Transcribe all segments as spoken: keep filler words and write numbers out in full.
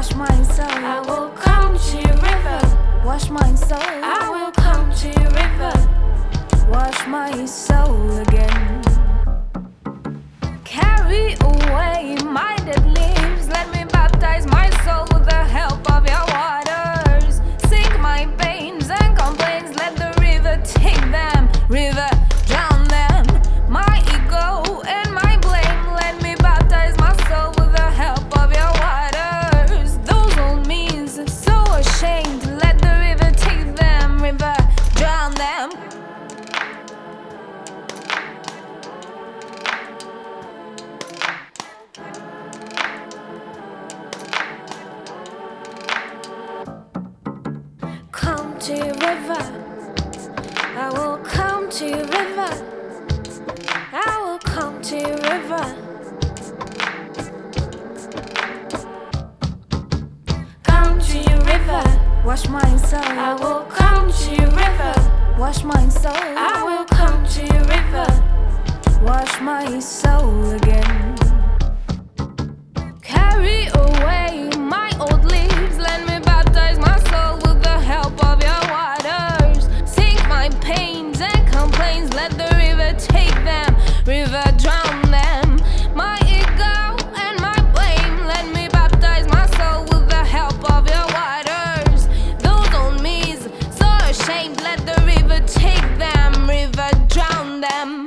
wash my soul. I will come to your river, Wash my soul. I will come to your river, Wash my soul again. Carry away my dead leaves. Let me baptize my soul with the help of your waters. Sink my pains and complaints. Let the river take them. River, drown them. My ego and my blame. Let me baptize my soul with the help of your waters. Those old means so ashamed. Let the river take them. River, drown them. Come to your river. I will come to your river. I will come to your river. come to your river, Wash my soul. I will come to your river, Wash my soul. I will come to your river, Wash my soul again. Carry away my old leaves. Let me baptize my soul with the help of your waters. Sink my pains and complaints. Let the river take them. River, drown them. My ego and my blame. Let me baptize my soul with the help of your waters. Those old me's so ashamed. Let the river take them. River, drown them.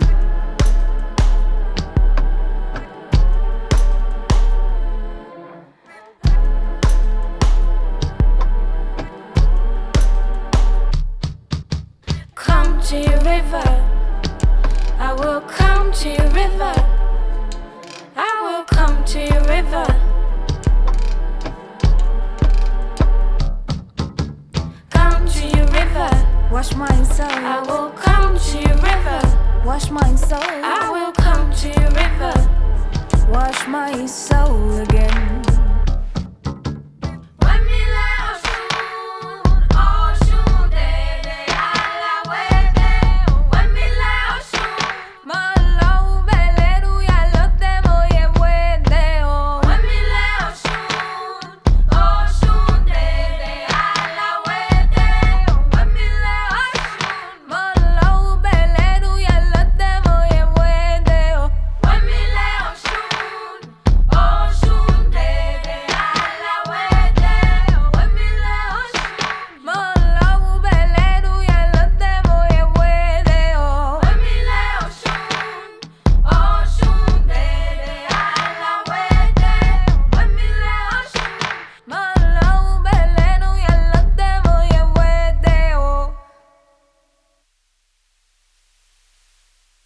come to your river, I will come to your river, I will come to your river, come to your river, Wash my soul. I will come to your river, Wash my soul. I will come to your river, Wash my soul again.